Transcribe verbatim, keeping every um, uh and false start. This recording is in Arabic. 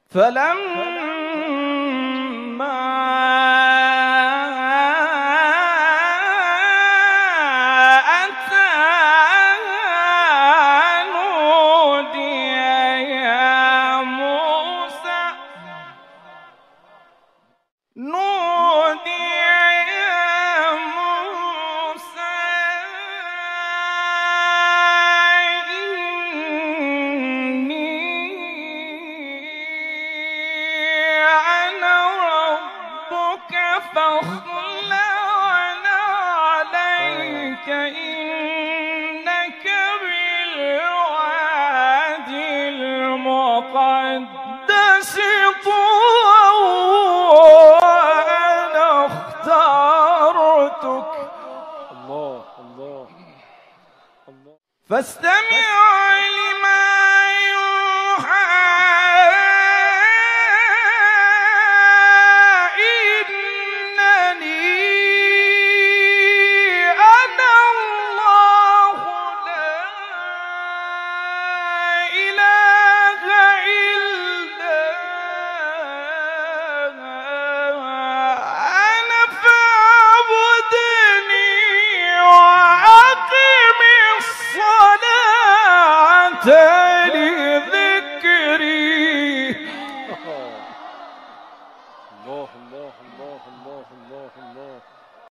فلما أتاها نودي يا موسى نودي يا موسى فاخلعنا عليك إنك بالوادي المقدس طوى وأنا اخترتك. الله الله الله. فاستمع لما Yeah.